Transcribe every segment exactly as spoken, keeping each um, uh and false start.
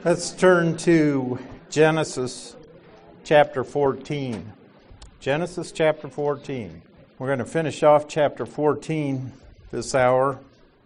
Let's turn to Genesis chapter fourteen. Genesis chapter fourteen. We're going to finish off chapter fourteen this hour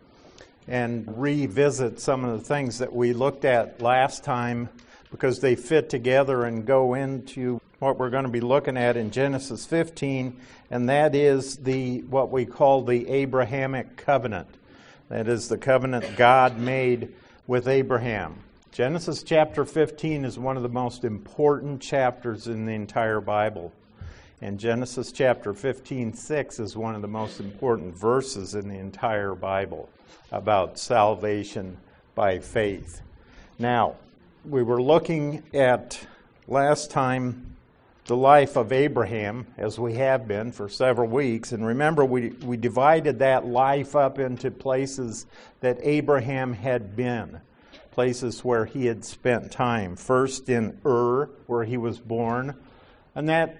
and revisit some of the things that we looked at last time because they fit together and go into what we're going to be looking at in Genesis fifteen, and that is the what we call the Abrahamic covenant. That is the covenant God made with Abraham. Genesis chapter fifteen is one of the most important chapters in the entire Bible. And Genesis chapter fifteen six is one of the most important verses in the entire Bible about salvation by faith. Now, we were looking at last time the life of Abraham, as we have been for several weeks. And remember, we, we divided that life up into places that Abraham had been. Places where he had spent time. First in Ur, where he was born. And that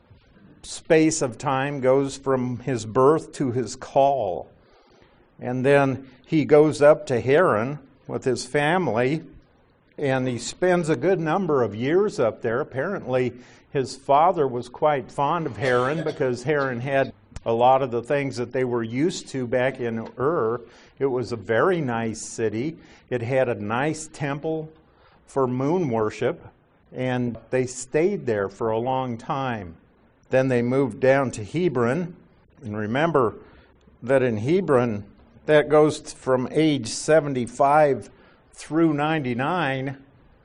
space of time goes from his birth to his call. And then he goes up to Haran with his family, and he spends a good number of years up there. Apparently, his father was quite fond of Haran because Haran had a lot of the things that they were used to back in Ur. It was a very nice city. It had a nice temple for moon worship, and they stayed there for a long time. Then they moved down to Hebron, and remember that in Hebron, that goes from age seventy-five through ninety-nine.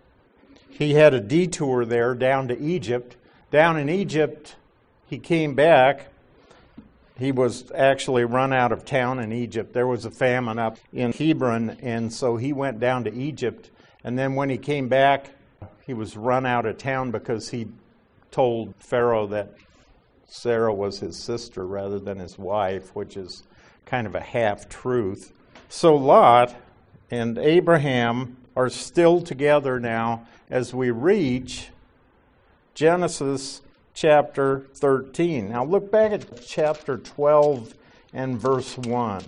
He had a detour there down to Egypt. Down in Egypt, he came back. He was actually run out of town in Egypt. There was a famine up in Hebron, and so he went down to Egypt. And then when he came back, he was run out of town because he told Pharaoh that Sarah was his sister rather than his wife, which is kind of a half-truth. So Lot and Abraham are still together now as we reach Genesis chapter thirteen. Now look back at chapter twelve and verse one.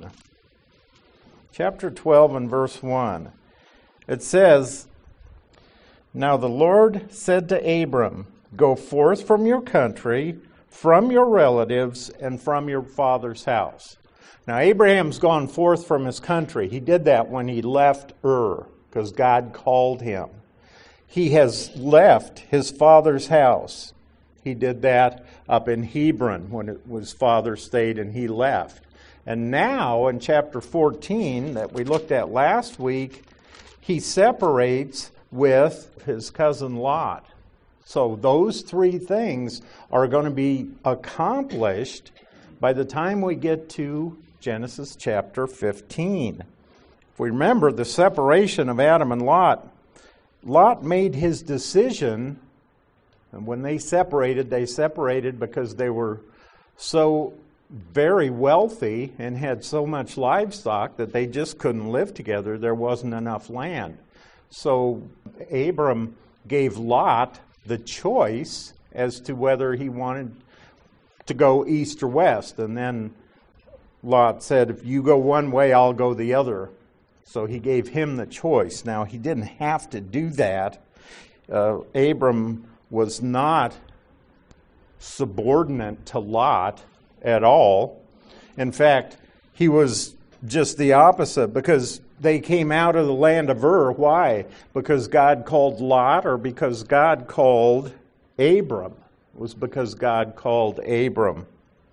Chapter twelve and verse one. It says, "Now the Lord said to Abram, go forth from your country, from your relatives, and from your father's house." Now Abraham's gone forth from his country. He did that when he left Ur, because God called him. He has left his father's house. He did that up in Hebron when his father stayed and he left. And now in chapter fourteen that we looked at last week, he separates with his cousin Lot. So those three things are going to be accomplished by the time we get to Genesis chapter fifteen. If we remember the separation of Adam and Lot, Lot made his decision. And when they separated, they separated because they were so very wealthy and had so much livestock that they just couldn't live together. There wasn't enough land. So Abram gave Lot the choice as to whether he wanted to go east or west. And then Lot said, if you go one way, I'll go the other. So he gave him the choice. Now, he didn't have to do that. Uh, Abram was not subordinate to Lot at all. In fact, he was just the opposite because they came out of the land of Ur. Why? Because God called Lot or because God called Abram? It was because God called Abram.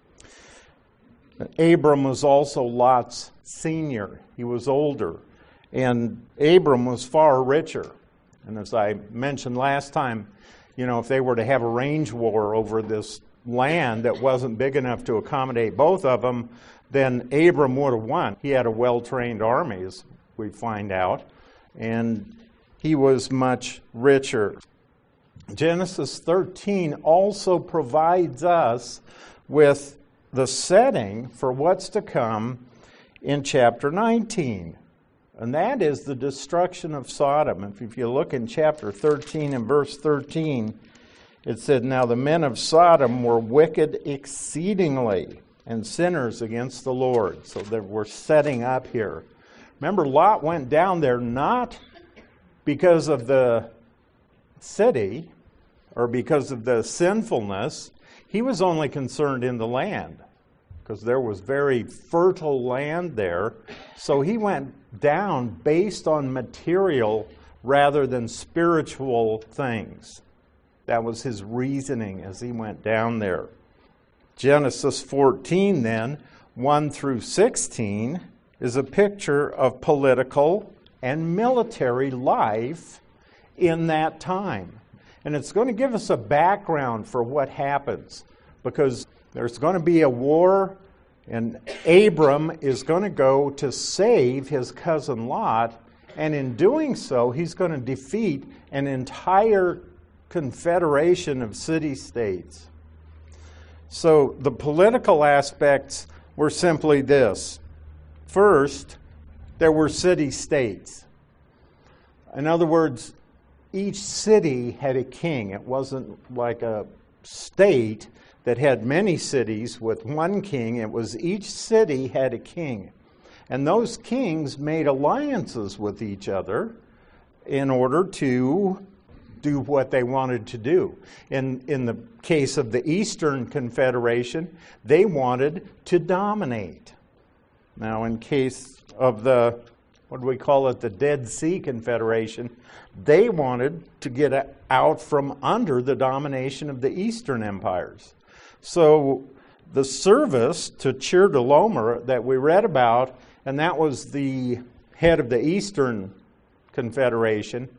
Abram was also Lot's senior. He was older. And Abram was far richer. And as I mentioned last time, you know, if they were to have a range war over this land that wasn't big enough to accommodate both of them, then Abram would have won. He had a well-trained army, as we find out, and he was much richer. Genesis thirteen also provides us with the setting for what's to come in chapter nineteen. And that is the destruction of Sodom. If you look in chapter thirteen and verse thirteen, it said, "Now the men of Sodom were wicked exceedingly, and sinners against the Lord." So that we're setting up here. Remember, Lot went down there not because of the city, or because of the sinfulness, he was only concerned in the land, because there was very fertile land there. So he went down based on material rather than spiritual things. That was his reasoning as he went down there. Genesis fourteen then, one through sixteen, is a picture of political and military life in that time. And it's going to give us a background for what happens, because there's going to be a war, and Abram is going to go to save his cousin Lot, and in doing so, he's going to defeat an entire confederation of city-states. So the political aspects were simply this. First, there were city-states. In other words, each city had a king. It wasn't like a state that had many cities with one king. It was each city had a king. And those kings made alliances with each other in order to do what they wanted to do. In, in the case of the Eastern Confederation, they wanted to dominate. Now, in case of the, what do we call it, the Dead Sea Confederation, they wanted to get out from under the domination of the Eastern empires. So the service to Chedorlaomer that we read about, and that was the head of the Eastern Confederation,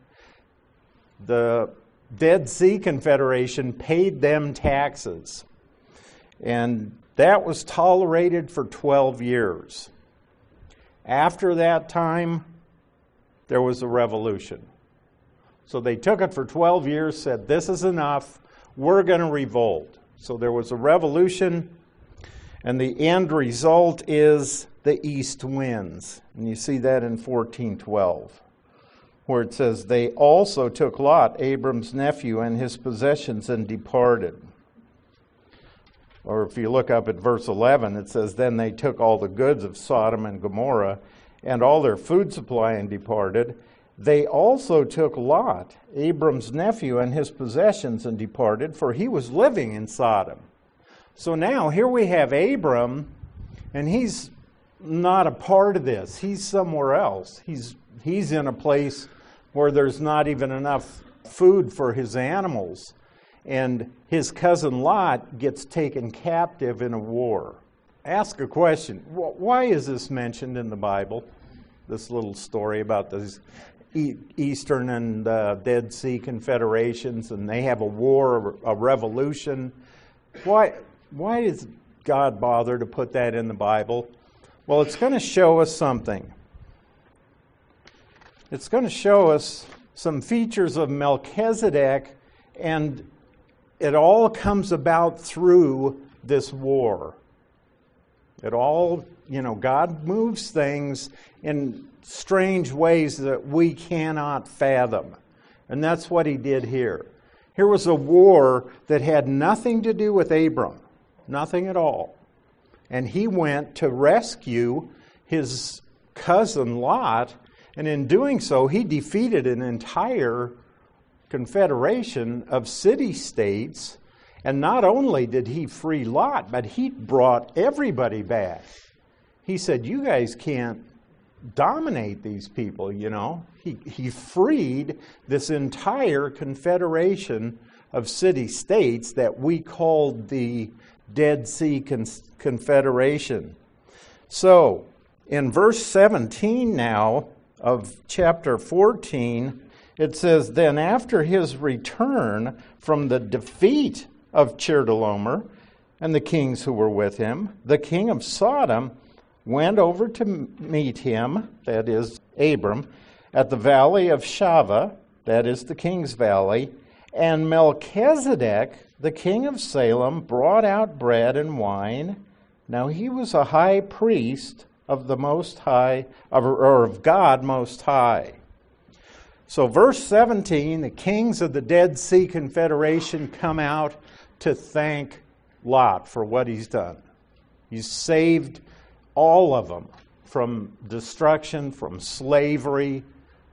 the Dead Sea Confederation paid them taxes. And that was tolerated for twelve years. After that time, there was a revolution. So they took it for twelve years, said, this is enough, we're going to revolt. So there was a revolution, and the end result is the east wins. And you see that in fourteen twelve, where it says, they also took Lot, Abram's nephew, and his possessions and departed. Or if you look up at verse eleven, it says, then they took all the goods of Sodom and Gomorrah and all their food supply and departed. They also took Lot, Abram's nephew, and his possessions and departed, for he was living in Sodom. So now here we have Abram, and he's not a part of this. He's somewhere else. He's, he's in a place where there's not even enough food for his animals. And his cousin Lot gets taken captive in a war. Ask a question. Why is this mentioned in the Bible? This little story about these Eastern and uh, Dead Sea Confederations, and they have a war, a revolution. Why, why does God bother to put that in the Bible? Well, it's going to show us something. It's going to show us some features of Melchizedek, and it all comes about through this war. It all, you know, God moves things in strange ways that we cannot fathom. And that's what he did here. Here was a war that had nothing to do with Abram, nothing at all. And he went to rescue his cousin Lot, and in doing so, he defeated an entire confederation of city-states. And not only did he free Lot, but he brought everybody back. He said, you guys can't dominate these people, you know. He, he freed this entire confederation of city-states that we called the Dead Sea Con- Confederation. So, in verse seventeen now of chapter fourteen, it says, then after his return from the defeat of Chedorlaomer and the kings who were with him, the king of Sodom went over to meet him, that is Abram, at the valley of Shaveh, that is the king's valley, and Melchizedek, the king of Salem, brought out bread and wine. Now he was a high priest of the Most High, or of God Most High. So verse seventeen, the kings of the Dead Sea Confederation come out to thank Lot for what he's done. He's saved all of them from destruction, from slavery,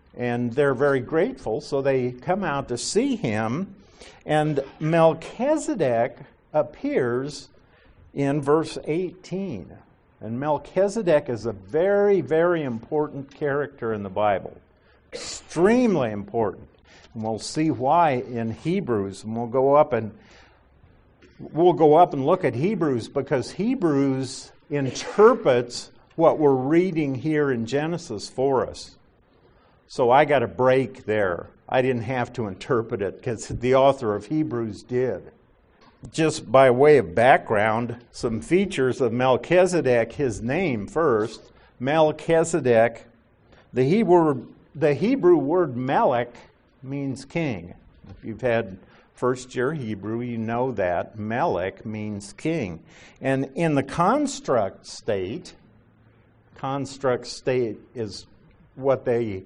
And they're very grateful, so they come out to see him. And Melchizedek appears in verse eighteen. And Melchizedek is a very, very important character in the Bible. Extremely important. And we'll see why in Hebrews. And we'll go up and we'll go up and look at Hebrews, because Hebrews interprets what we're reading here in Genesis for us. So I got a break there. I didn't have to interpret it because the author of Hebrews did. Just by way of background, some features of Melchizedek, his name first. Melchizedek, the Hebrew, the Hebrew word melech means king. If you've had first year Hebrew, you know that. Melech means king. And in the construct state, construct state is what they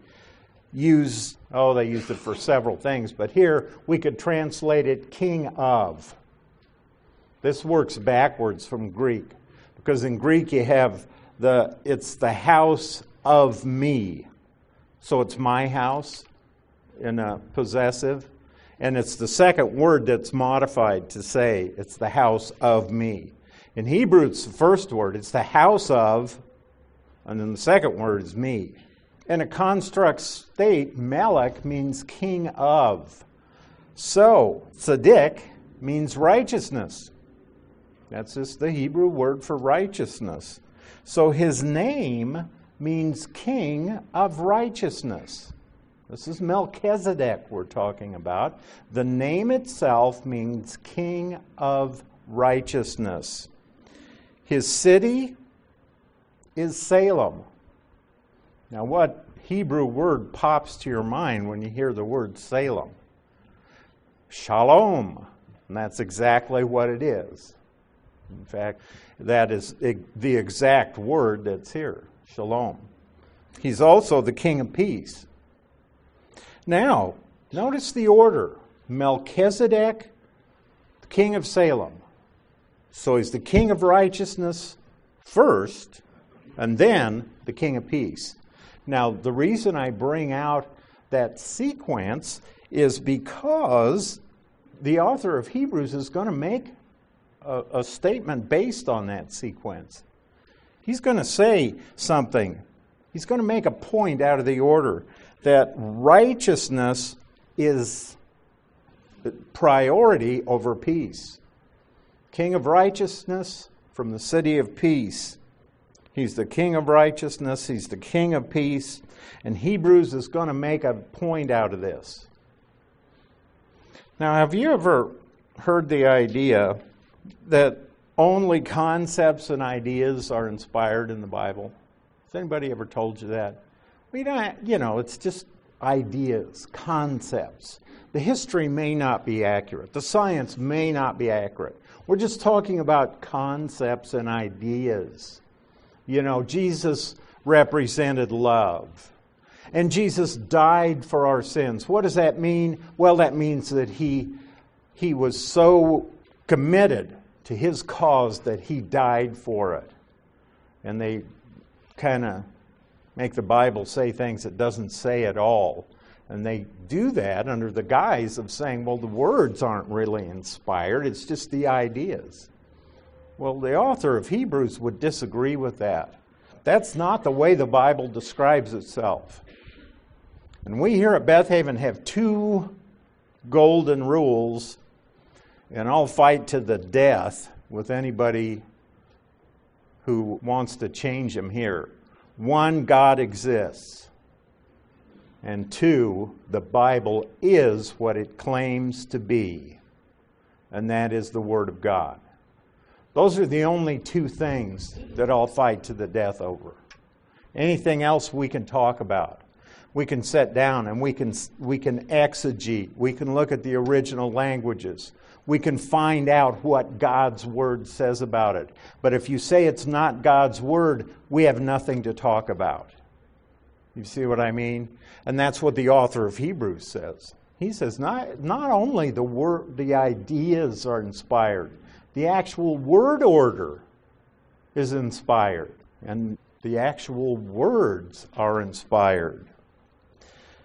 use, oh, they used it for several things, but here we could translate it king of. This works backwards from Greek, because in Greek you have the, it's the house of me. So it's my house in a possessive, and it's the second word that's modified to say it's the house of me. In Hebrew it's the first word, it's the house of, and then the second word is me. In a construct state, Melech means king of. So, Tzaddik means righteousness. That's just the Hebrew word for righteousness. So his name means king of righteousness. This is Melchizedek we're talking about. The name itself means king of righteousness. His city is Salem. Now, what Hebrew word pops to your mind when you hear the word Salem? Shalom. And that's exactly what it is. In fact, that is the exact word that's here, shalom. He's also the King of Peace. Now, notice the order. Melchizedek, the King of Salem. So he's the King of Righteousness first, and then the King of Peace. Now, the reason I bring out that sequence is because the author of Hebrews is going to make a, a statement based on that sequence. He's going to say something. He's going to make a point out of the order that righteousness is priority over peace. King of righteousness from the city of peace. He's the King of righteousness. He's the King of peace. And Hebrews is going to make a point out of this. Now, have you ever heard the idea that only concepts and ideas are inspired in the Bible? Has anybody ever told you that? We don't, you know, it's just ideas, concepts. The history may not be accurate. The science may not be accurate. We're just talking about concepts and ideas. You know, Jesus represented love. And Jesus died for our sins. What does that mean? Well, that means that he, he was so committed to his cause that he died for it. And they kind of make the Bible say things it doesn't say at all. And they do that under the guise of saying, well, the words aren't really inspired, it's just the ideas. Well, the author of Hebrews would disagree with that. That's not the way the Bible describes itself. And we here at Beth Haven have two golden rules, and I'll fight to the death with anybody who wants to change them here. One, God exists. And two, the Bible is what it claims to be, and that is the Word of God. Those are the only two things that I'll fight to the death over. Anything else we can talk about. We can sit down and we can we can exegete. We can look at the original languages. We can find out what God's Word says about it. But if you say it's not God's Word, we have nothing to talk about. You see what I mean? And that's what the author of Hebrews says. He says not, not only the word, the ideas are inspired, the actual word order is inspired, and the actual words are inspired.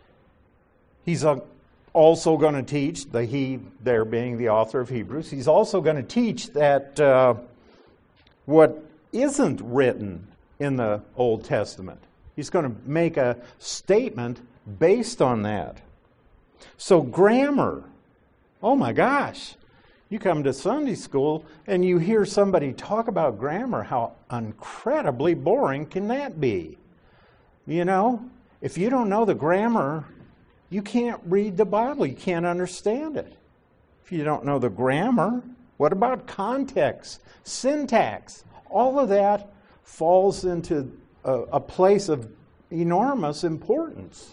He's uh, also going to teach, the he there being the author of Hebrews, he's also going to teach that uh, what isn't written in the Old Testament, he's going to make a statement based on that. So grammar, oh my gosh, you come to Sunday school and you hear somebody talk about grammar, how incredibly boring can that be? You know, if you don't know the grammar, you can't read the Bible, you can't understand it. If you don't know the grammar, what about context, syntax? All of that falls into a, a place of enormous importance.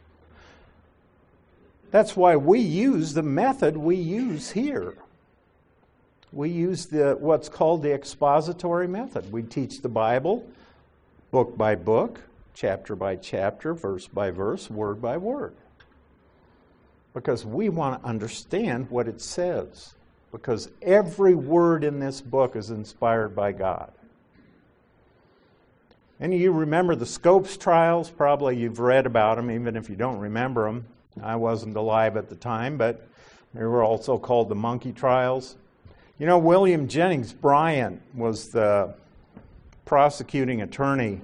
That's why we use the method we use here. We use the what's called the expository method. We teach the Bible book by book, chapter by chapter, verse by verse, word by word. Because we want to understand what it says. Because every word in this book is inspired by God. Any of you remember the Scopes trials? Probably you've read about them, even if you don't remember them. I wasn't alive at the time, but they were also called the monkey trials. You know, William Jennings Bryan was the prosecuting attorney,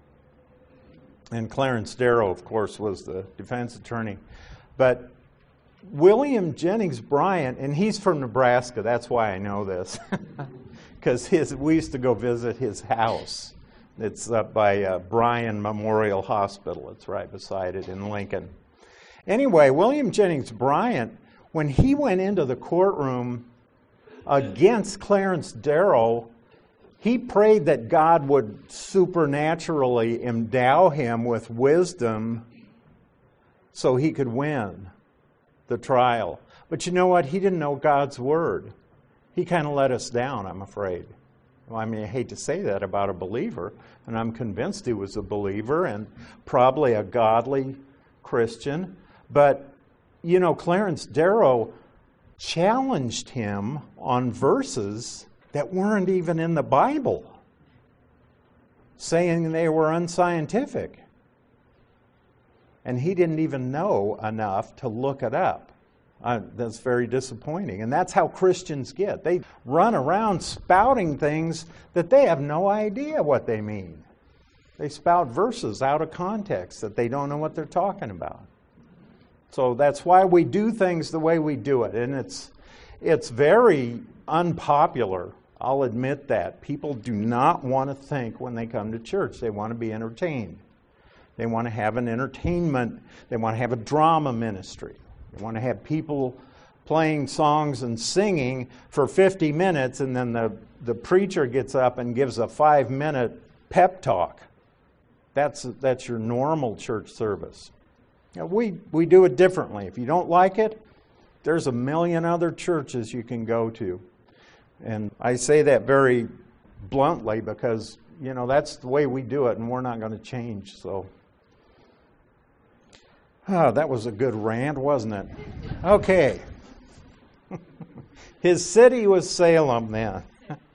and Clarence Darrow, of course, was the defense attorney. But William Jennings Bryan, and he's from Nebraska, that's why I know this, because his we used to go visit his house. It's up by uh, Bryan Memorial Hospital. It's right beside it in Lincoln. Anyway, William Jennings Bryan, when he went into the courtroom against Clarence Darrow, he prayed that God would supernaturally endow him with wisdom so he could win the trial. But you know what? He didn't know God's word. He kind of let us down, I'm afraid. Well, I mean, I hate to say that about a believer, and I'm convinced he was a believer and probably a godly Christian. But, you know, Clarence Darrow challenged him on verses that weren't even in the Bible, saying they were unscientific. And he didn't even know enough to look it up. Uh, that's very disappointing. And that's how Christians get. They run around spouting things that they have no idea what they mean. They spout verses out of context that they don't know what they're talking about. So that's why we do things the way we do it. And it's it's very unpopular. I'll admit that. People do not want to think when they come to church. They want to be entertained. They want to have an entertainment. They want to have a drama ministry. They want to have people playing songs and singing for fifty minutes, and then the, the preacher gets up and gives a five-minute pep talk. That's, that's your normal church service. Now, we, we do it differently. If you don't like it, there's a million other churches you can go to. And I say that very bluntly because, you know, that's the way we do it, and we're not going to change. So, oh, that was a good rant, wasn't it? Okay. His city was Salem then.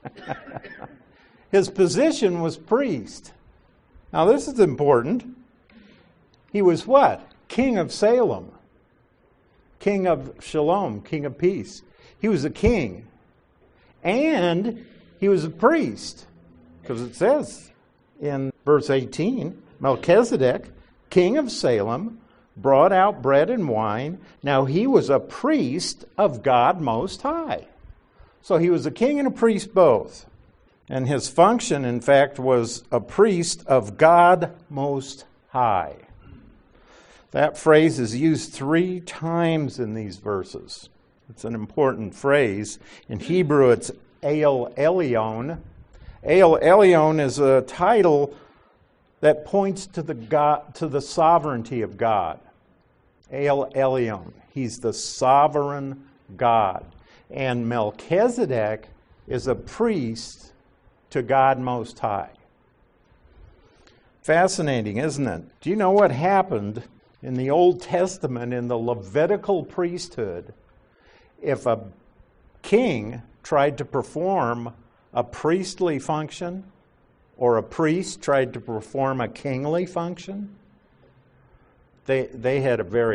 His position was priest. Now, this is important. He was what? King of Salem. King of Shalom, king of peace. He was a king. And he was a priest. Because it says in verse eighteen, Melchizedek, king of Salem, brought out bread and wine. Now he was a priest of God Most High. So he was a king and a priest both. And his function, in fact, was a priest of God Most High. That phrase is used three times in these verses. It's an important phrase. In Hebrew, it's El Elyon. El Elyon is a title that points to the God, to the sovereignty of God. El Elyon. He's the sovereign God. And Melchizedek is a priest to God Most High. Fascinating, isn't it? Do you know what happened in the Old Testament in the Levitical priesthood if a king tried to perform a priestly function or a priest tried to perform a kingly function? They, they had a very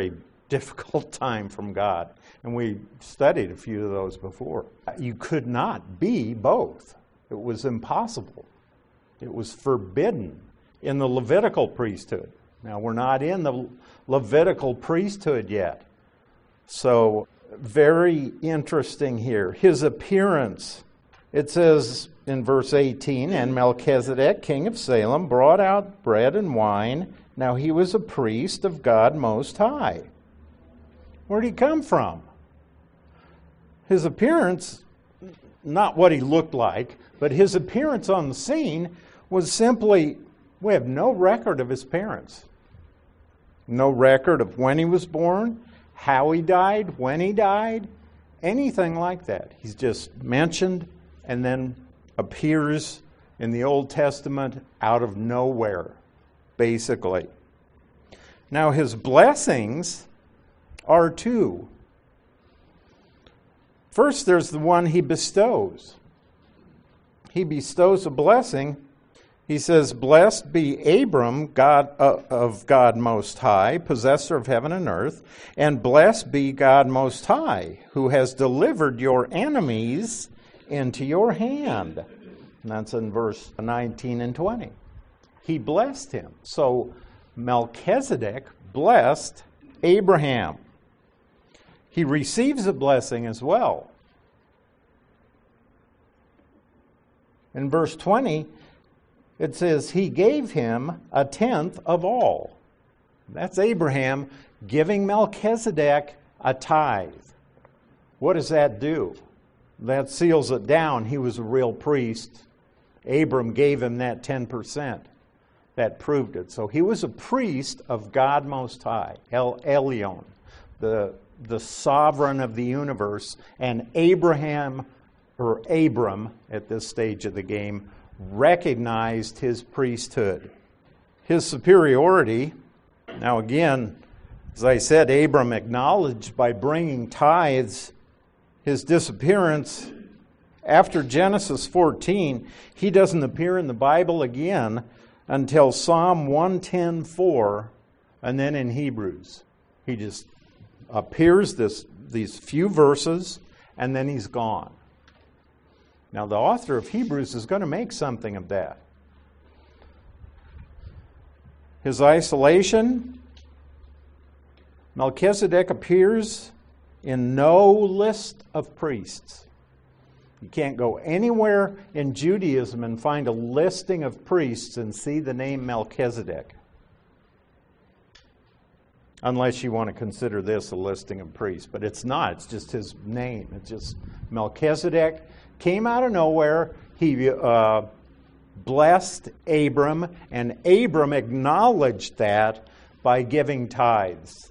difficult time from God. And we studied a few of those before. You could not be both. It was impossible. It was forbidden in the Levitical priesthood. Now, we're not in the Levitical priesthood yet. So, very interesting here. His appearance. It says in verse eighteen, and Melchizedek, king of Salem, brought out bread and wine. Now he was a priest of God Most High. Where did he come from? His appearance, not what he looked like, but his appearance on the scene was simply, we have no record of his parents. No record of when he was born, how he died, when he died, anything like that. He's just mentioned and then appears in the Old Testament out of nowhere, basically. Now his blessings are two. First, there's the one he bestows. He bestows a blessing. He says, blessed be Abram, God uh, of God Most High, possessor of heaven and earth, and blessed be God Most High, who has delivered your enemies into your hand. And that's in verse nineteen and twenty. He blessed him. So Melchizedek blessed Abraham. He receives a blessing as well. In verse twenty, it says, he gave him a tenth of all. That's Abraham giving Melchizedek a tithe. What does that do? That seals it down. He was a real priest. Abram gave him that ten percent. That proved it. So he was a priest of God Most High, El Elyon, the, the sovereign of the universe. And Abraham, or Abram, at this stage of the game, recognized his priesthood. His superiority, now again, as I said, Abram acknowledged by bringing tithes his disappearance. After Genesis fourteen, he doesn't appear in the Bible again until Psalm one ten four, and then in Hebrews. He just appears this these few verses, and then he's gone. Now, the author of Hebrews is going to make something of that. His isolation, Melchizedek appears in no list of priests. You can't go anywhere in Judaism and find a listing of priests and see the name Melchizedek. Unless you want to consider this a listing of priests. But it's not. It's just his name. It's just Melchizedek. Came out of nowhere. He uh, blessed Abram, and Abram acknowledged that by giving tithes.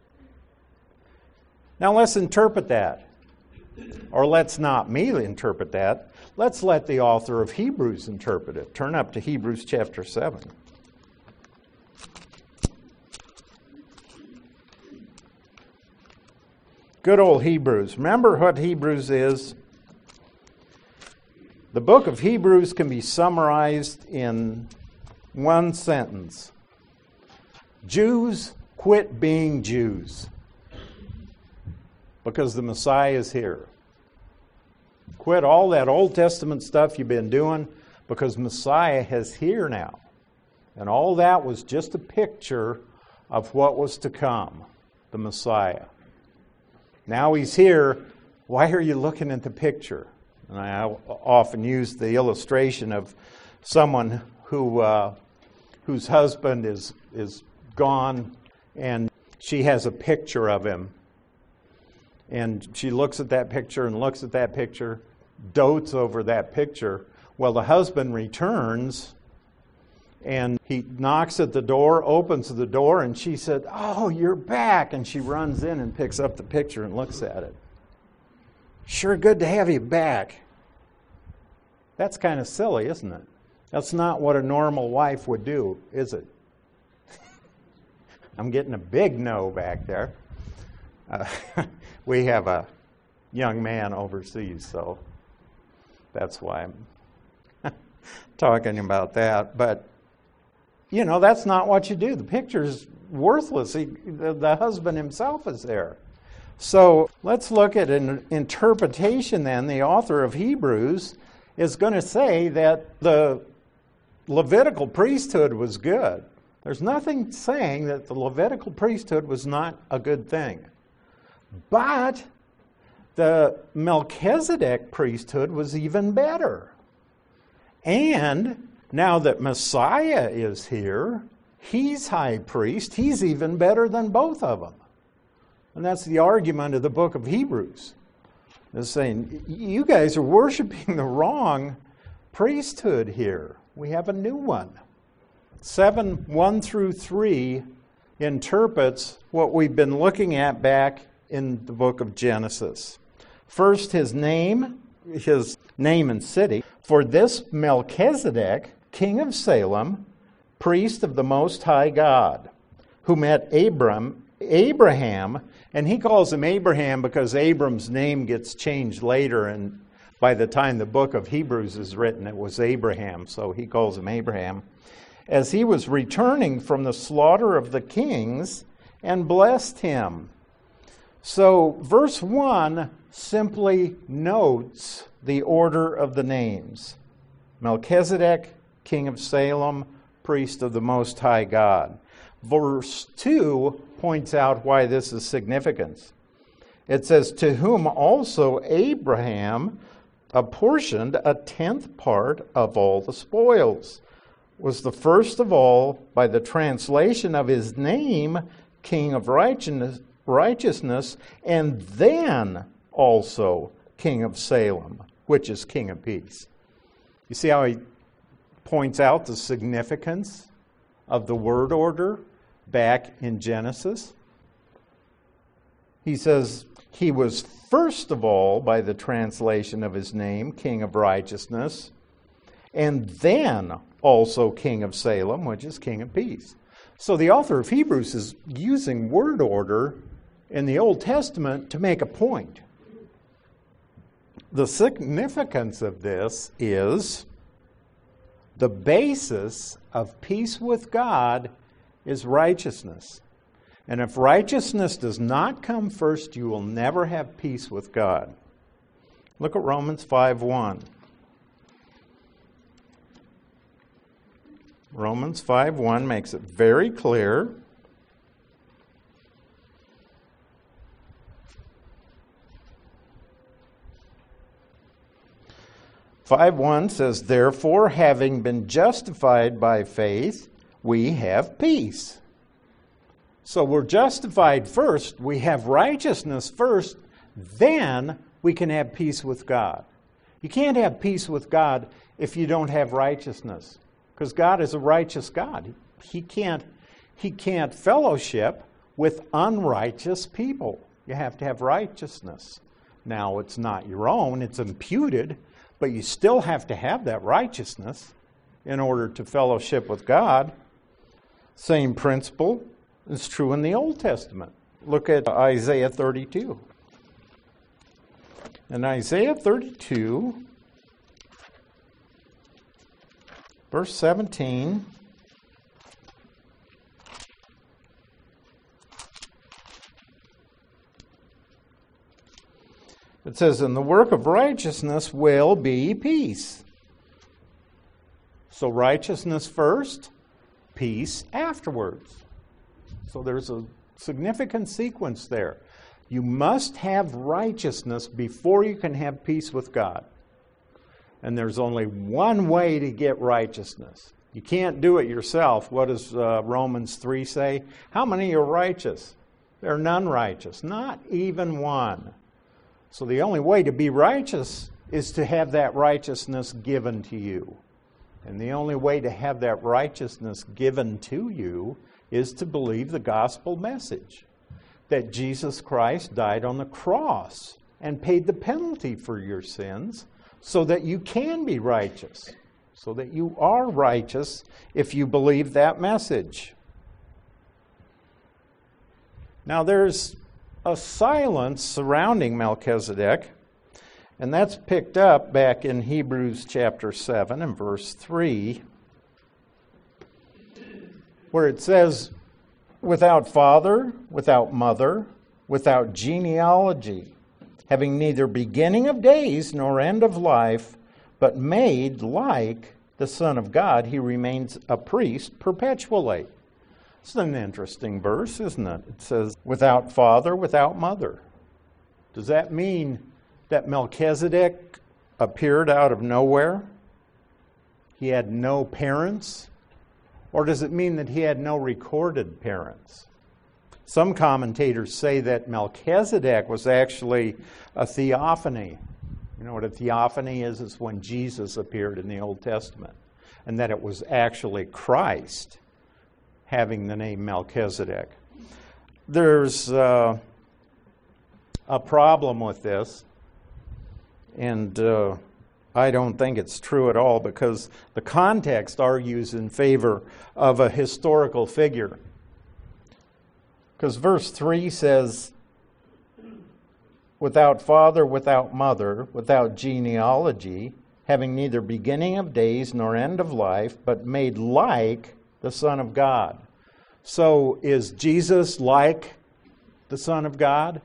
Now let's interpret that. Or let's not me interpret that. Let's let the author of Hebrews interpret it. Turn up to Hebrews chapter seven. Good old Hebrews. Remember what Hebrews is? The book of Hebrews can be summarized in one sentence. Jews, quit being Jews. Because the Messiah is here. Quit all that Old Testament stuff you've been doing because Messiah is here now. And all that was just a picture of what was to come, the Messiah. Now he's here. Why are you looking at the picture? And I often use the illustration of someone who uh, whose husband is is gone, and she has a picture of him. And she looks at that picture and looks at that picture, dotes over that picture. Well, the husband returns, and he knocks at the door, opens the door, and she said, "Oh, you're back!" And she runs in and picks up the picture and looks at it. Sure good to have you back. That's kind of silly, isn't it? That's not what a normal wife would do, is it? I'm getting a big no back there. Uh, we have a young man overseas, so that's why I'm talking about that. But you know, that's not what you do. The picture's worthless. He, the, the husband himself is there. So let's look at an interpretation then. The author of Hebrews is going to say that the Levitical priesthood was good. There's nothing saying that the Levitical priesthood was not a good thing. But the Melchizedek priesthood was even better. And now that Messiah is here, he's high priest. He's even better than both of them. And that's the argument of the book of Hebrews. It's saying, you guys are worshiping the wrong priesthood here. We have a new one. seven, one through three interprets what we've been looking at back in the book of Genesis. First, his name, his name and city. For this Melchizedek, king of Salem, priest of the Most High God, who met Abram, Abraham, and he calls him Abraham because Abram's name gets changed later, and by the time the book of Hebrews is written, it was Abraham, so he calls him Abraham, as he was returning from the slaughter of the kings, and blessed him. So verse one simply notes the order of the names. Melchizedek, king of Salem, priest of the Most High God. Verse two points out why this is significant. It says, to whom also Abraham apportioned a tenth part of all the spoils, was the first of all by the translation of his name, king of righteousness, and then also king of Salem, which is king of peace. You see how he points out the significance of the word order back in Genesis? He says, he was first of all by the translation of his name, king of righteousness, and then also king of Salem, which is king of peace. So the author of Hebrews is using word order in the Old Testament to make a point. The significance of this is the basis of peace with God is righteousness. And if righteousness does not come first, you will never have peace with God. Look at Romans five one. Romans five one makes it very clear. five one says, therefore, having been justified by faith, we have peace. So we're justified first, we have righteousness first, then we can have peace with God. You can't have peace with God if you don't have righteousness, because God is a righteous God. He can't, he can't fellowship with unrighteous people. You have to have righteousness. Now, it's not your own, it's imputed, but you still have to have that righteousness in order to fellowship with God. Same principle is true in the Old Testament. Look at Isaiah thirty-two. In Isaiah thirty-two, verse seventeen, it says, and the work of righteousness will be peace. So righteousness first, peace afterwards. So there's a significant sequence there. You must have righteousness before you can have peace with God. And there's only one way to get righteousness. You can't do it yourself. What does uh, Romans three say? How many are righteous? There are none righteous, not even one. So the only way to be righteous is to have that righteousness given to you. And the only way to have that righteousness given to you is to believe the gospel message, that Jesus Christ died on the cross and paid the penalty for your sins so that you can be righteous, so that you are righteous if you believe that message. Now there's a silence surrounding Melchizedek, and that's picked up back in Hebrews chapter seven and verse three. where it says, without father, without mother, without genealogy, having neither beginning of days nor end of life, but made like the Son of God, he remains a priest perpetually. It's an interesting verse, isn't it? It says, without father, without mother. Does that mean that Melchizedek appeared out of nowhere? He had no parents? Or does it mean that he had no recorded parents? Some commentators say that Melchizedek was actually a theophany. You know what a theophany is? It's when Jesus appeared in the Old Testament. And that it was actually Christ having the name Melchizedek. There's uh, a problem with this. And uh, I don't think it's true at all, because the context argues in favor of a historical figure. Because verse three says, without father, without mother, without genealogy, having neither beginning of days nor end of life, but made like the Son of God. So is Jesus like the Son of God?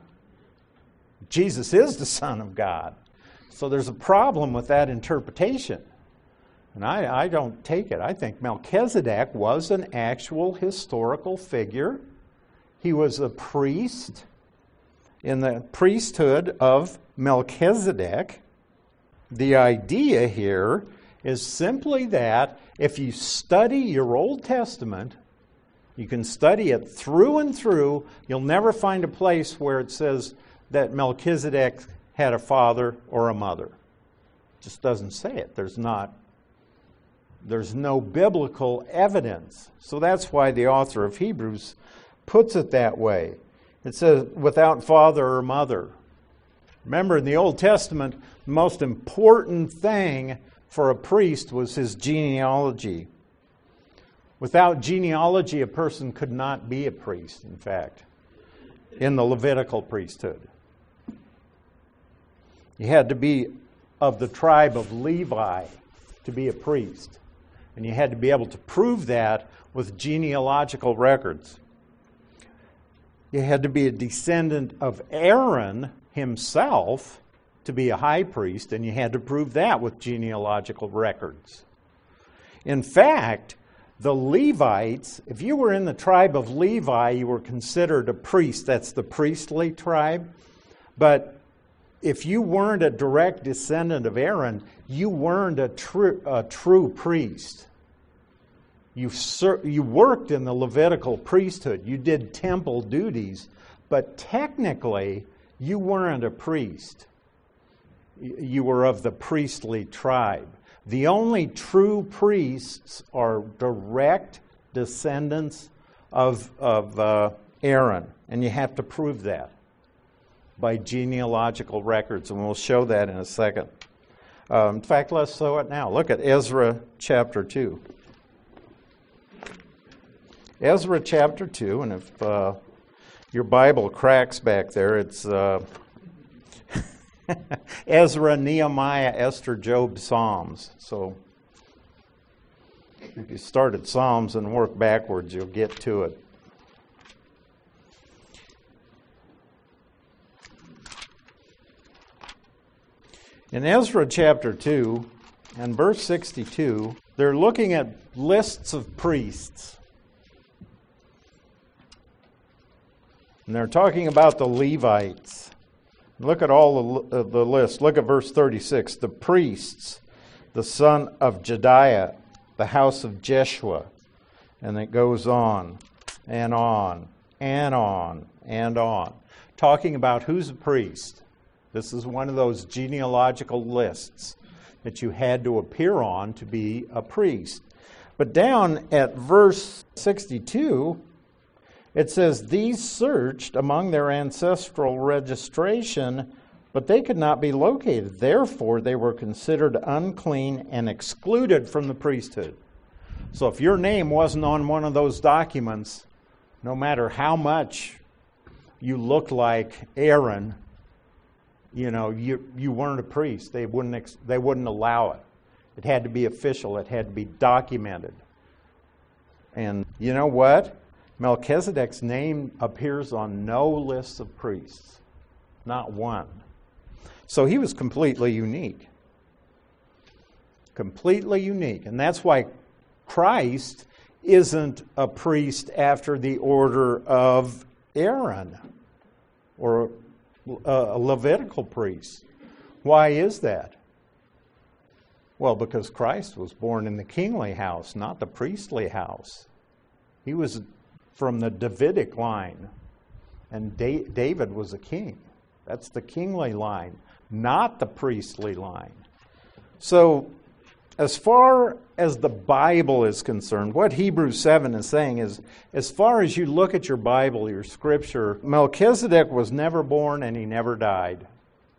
Jesus is the Son of God. So there's a problem with that interpretation. And I, I don't take it. I think Melchizedek was an actual historical figure. He was a priest in the priesthood of Melchizedek. The idea here is simply that if you study your Old Testament, you can study it through and through, you'll never find a place where it says that Melchizedek had a father or a mother. It just doesn't say it. There's not, there's no biblical evidence. So that's why the author of Hebrews puts it that way. It says, without father or mother. Remember, in the Old Testament, the most important thing for a priest was his genealogy. Without genealogy, a person could not be a priest, in fact, in the Levitical priesthood. You had to be of the tribe of Levi to be a priest. And you had to be able to prove that with genealogical records. You had to be a descendant of Aaron himself to be a high priest, and you had to prove that with genealogical records. In fact, the Levites, if you were in the tribe of Levi, you were considered a priest. That's the priestly tribe. But if you weren't a direct descendant of Aaron, you weren't a true, a true priest. You, ser- you worked in the Levitical priesthood. You did temple duties, but technically, you weren't a priest. You were of the priestly tribe. The only true priests are direct descendants of, of uh, Aaron, and you have to prove that by genealogical records, and we'll show that in a second. Um, in fact, let's show it now. Look at Ezra chapter two. Ezra chapter two, and if uh, your Bible cracks back there, it's uh, Ezra, Nehemiah, Esther, Job, Psalms. So if you start at Psalms and work backwards, you'll get to it. In Ezra chapter two and verse sixty-two, they're looking at lists of priests. And they're talking about the Levites. Look at all the, uh, the list. Look at verse thirty-six. The priests, the son of Jediah, the house of Jeshua. And it goes on and on and on and on. Talking about who's a priest. This is one of those genealogical lists that you had to appear on to be a priest. But down at verse sixty-two, it says, these searched among their ancestral registration, but they could not be located. Therefore, they were considered unclean and excluded from the priesthood. So if your name wasn't on one of those documents, no matter how much you looked like Aaron, you know, you you weren't a priest. They wouldn't ex- they wouldn't allow it. It had to be official. It had to be documented. And You know what? Melchizedek's name appears on no lists of priests. Not one. So he was completely unique. Completely unique. And that's why Christ isn't a priest after the order of Aaron or a Levitical priest. Why is that? Well, because Christ was born in the kingly house, not the priestly house. He was from the Davidic line, and da- David was a king. That's the kingly line, not the priestly line. So, as far as the Bible is concerned, what Hebrews seven is saying is, as far as you look at your Bible, your scripture, Melchizedek was never born and he never died.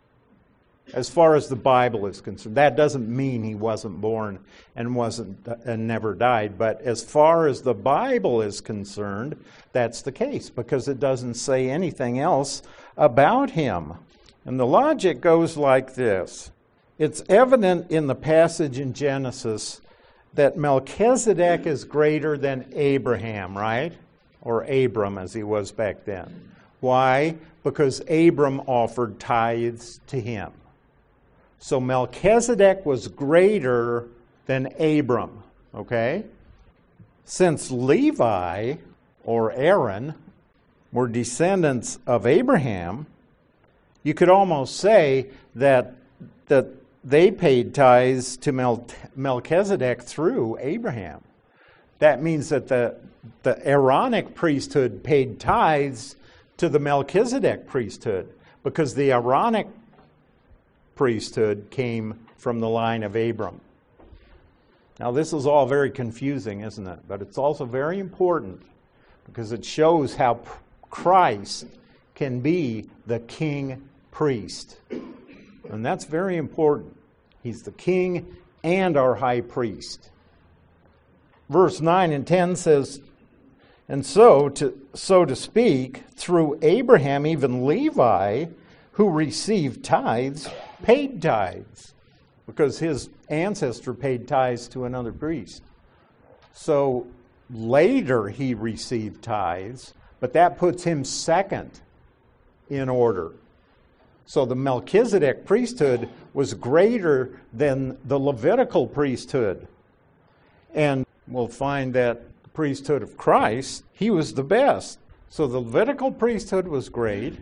As far as the Bible is concerned, that doesn't mean he wasn't born and wasn't and never died. But as far as the Bible is concerned, that's the case because it doesn't say anything else about him. And the logic goes like this. It's evident in the passage in Genesis that Melchizedek is greater than Abraham, right? Or Abram as he was back then. Why? Because Abram offered tithes to him. So Melchizedek was greater than Abram, okay? Since Levi, or Aaron, were descendants of Abraham, you could almost say that, that they paid tithes to Mel- Melchizedek through Abraham. That means that the, the Aaronic priesthood paid tithes to the Melchizedek priesthood because the Aaronic priesthood came from the line of Abram. Now, this is all very confusing, isn't it? But it's also very important because it shows how Christ can be the king priest. And that's very important. He's the king and our high priest. Verse nine and ten says, and so to, so to speak, through Abraham, even Levi, who received tithes, paid tithes, because his ancestor paid tithes to another priest. So later he received tithes, but that puts him second in order. So the Melchizedek priesthood was greater than the Levitical priesthood. And we'll find that the priesthood of Christ, he was the best. So the Levitical priesthood was great.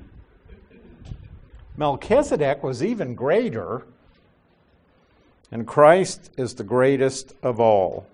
Melchizedek was even greater. And Christ is the greatest of all.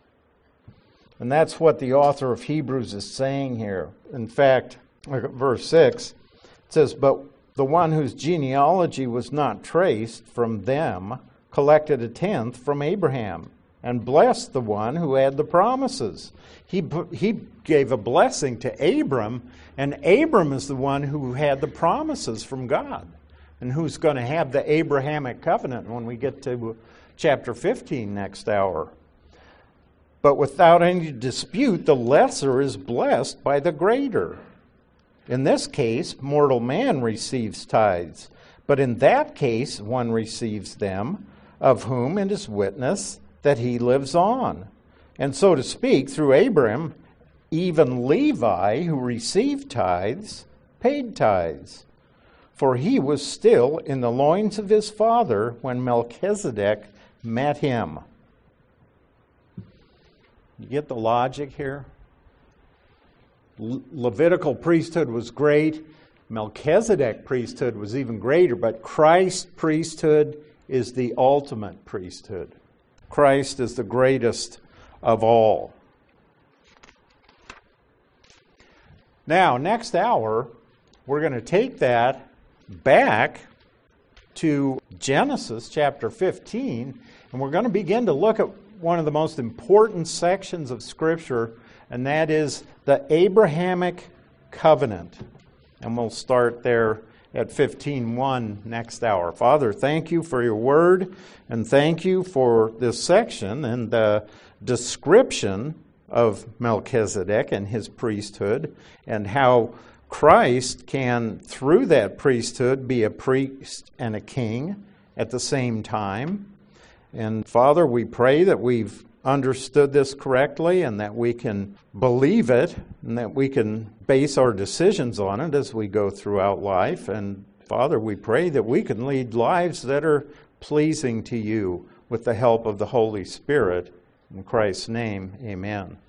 And that's what the author of Hebrews is saying here. In fact, look at verse six. It says, but the one whose genealogy was not traced from them collected a tenth from Abraham and blessed the one who had the promises. He, he gave a blessing to Abram, and Abram is the one who had the promises from God and who's going to have the Abrahamic covenant when we get to chapter fifteen next hour. But without any dispute, the lesser is blessed by the greater. In this case, mortal man receives tithes, but in that case, one receives them, of whom it is witness that he lives on. And so to speak, through Abraham, even Levi, who received tithes, paid tithes. For he was still in the loins of his father when Melchizedek met him. You get the logic here? Le- Levitical priesthood was great. Melchizedek priesthood was even greater, but Christ's priesthood is the ultimate priesthood. Christ is the greatest of all. Now, next hour, we're going to take that back to Genesis chapter fifteen, and we're going to begin to look at one of the most important sections of Scripture, and that is the Abrahamic covenant. And we'll start there at fifteen one next hour. Father, thank you for your word, and thank you for this section and the description of Melchizedek and his priesthood, and how Christ can, through that priesthood, be a priest and a king at the same time. And Father, we pray that we've understood this correctly and that we can believe it and that we can base our decisions on it as we go throughout life. And Father, we pray that we can lead lives that are pleasing to you with the help of the Holy Spirit. In Christ's name, amen.